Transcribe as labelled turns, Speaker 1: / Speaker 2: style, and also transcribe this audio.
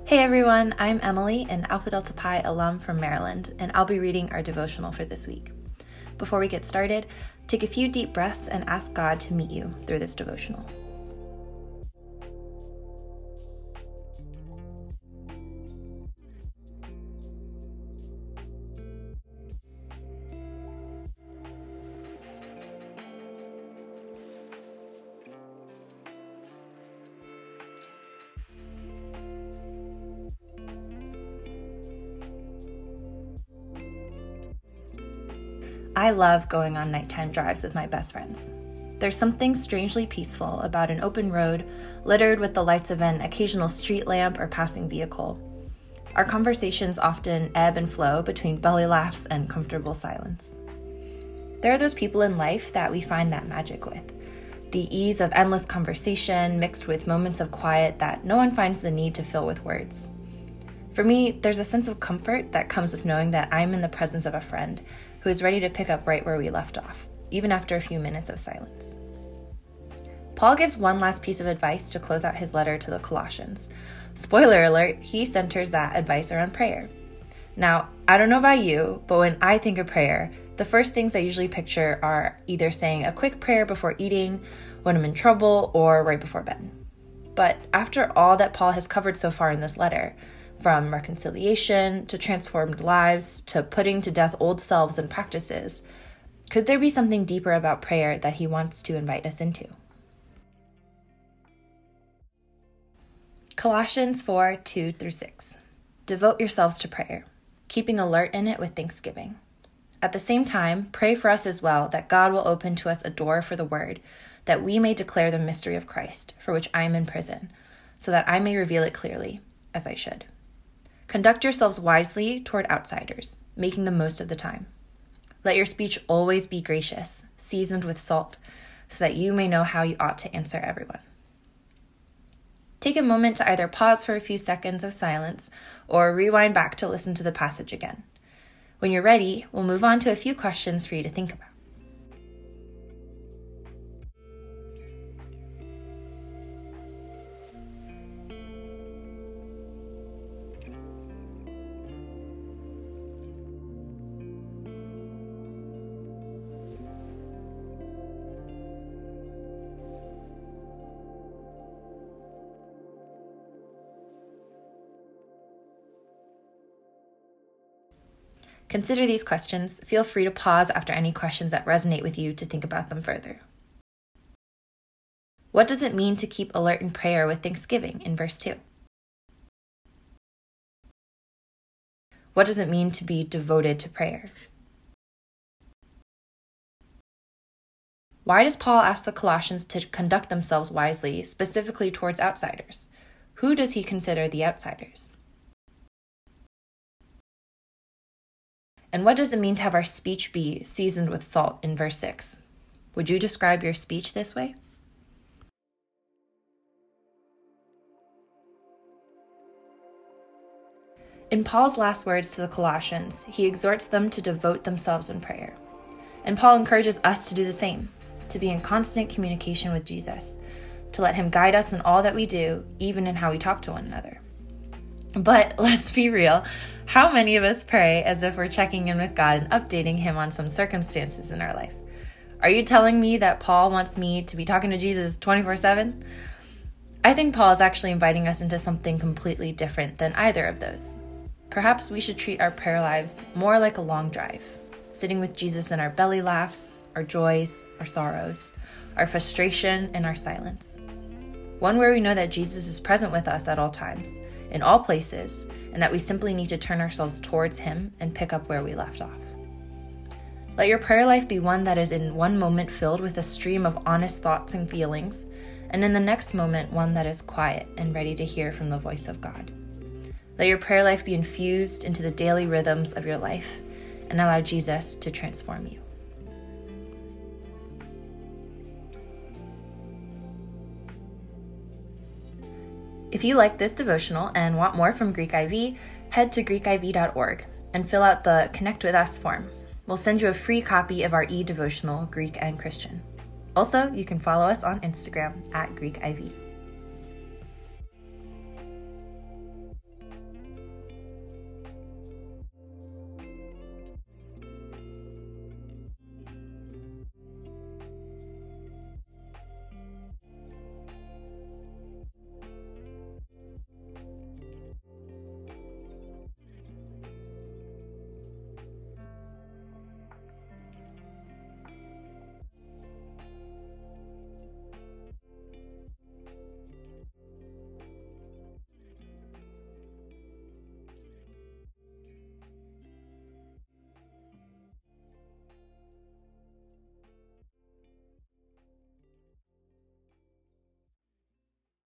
Speaker 1: Hey everyone, I'm Emily, an Alpha Delta Pi alum from Maryland, and I'll be reading our devotional for this week. Before we get started, take a few deep breaths and ask God to meet you through this devotional. I love going on nighttime drives with my best friends. There's something strangely peaceful about an open road littered with the lights of an occasional street lamp or passing vehicle. Our conversations often ebb and flow between belly laughs and comfortable silence. There are those people in life that we find that magic with. The ease of endless conversation mixed with moments of quiet that no one finds the need to fill with words. For me, there's a sense of comfort that comes with knowing that I'm in the presence of a friend who is ready to pick up right where we left off, even after a few minutes of silence. Paul gives one last piece of advice to close out his letter to the Colossians. Spoiler alert, he centers that advice around prayer. Now, I don't know about you, but when I think of prayer, the first things I usually picture are either saying a quick prayer before eating, when I'm in trouble, or right before bed. But after all that Paul has covered so far in this letter, from reconciliation to transformed lives to putting to death old selves and practices, could there be something deeper about prayer that he wants to invite us into? Colossians 4:2-6. Devote yourselves to prayer, keeping alert in it with thanksgiving. At the same time, pray for us as well, that God will open to us a door for the word, that we may declare the mystery of Christ, for which I am in prison, so that I may reveal it clearly, as I should. Conduct yourselves wisely toward outsiders, making the most of the time. Let your speech always be gracious, seasoned with salt, so that you may know how you ought to answer everyone. Take a moment to either pause for a few seconds of silence or rewind back to listen to the passage again. When you're ready, we'll move on to a few questions for you to think about. Consider these questions. Feel free to pause after any questions that resonate with you to think about them further. What does it mean to keep alert in prayer with thanksgiving in verse 2? What does it mean to be devoted to prayer? Why does Paul ask the Colossians to conduct themselves wisely, specifically towards outsiders? Who does he consider the outsiders? And what does it mean to have our speech be seasoned with salt in verse 6? Would you describe your speech this way? In Paul's last words to the Colossians, he exhorts them to devote themselves in prayer. And Paul encourages us to do the same, to be in constant communication with Jesus, to let him guide us in all that we do, even in how we talk to one another. But let's be real, how many of us pray as if we're checking in with God and updating him on some circumstances in our life? Are you telling me that Paul wants me to be talking to Jesus 24/7? I think Paul is actually inviting us into something completely different than either of those. Perhaps we should treat our prayer lives more like a long drive, sitting with Jesus in our belly laughs, our joys, our sorrows, our frustration, and our silence. One where we know that Jesus is present with us at all times, in all places, and that we simply need to turn ourselves towards him and pick up where we left off. Let your prayer life be one that is in one moment filled with a stream of honest thoughts and feelings, and in the next moment one that is quiet and ready to hear from the voice of God. Let your prayer life be infused into the daily rhythms of your life and allow Jesus to transform you. If you like this devotional and want more from Greek IV, head to greekiv.org and fill out the Connect With Us form. We'll send you a free copy of our e-devotional, Greek and Christian. Also, you can follow us on Instagram @GreekIV.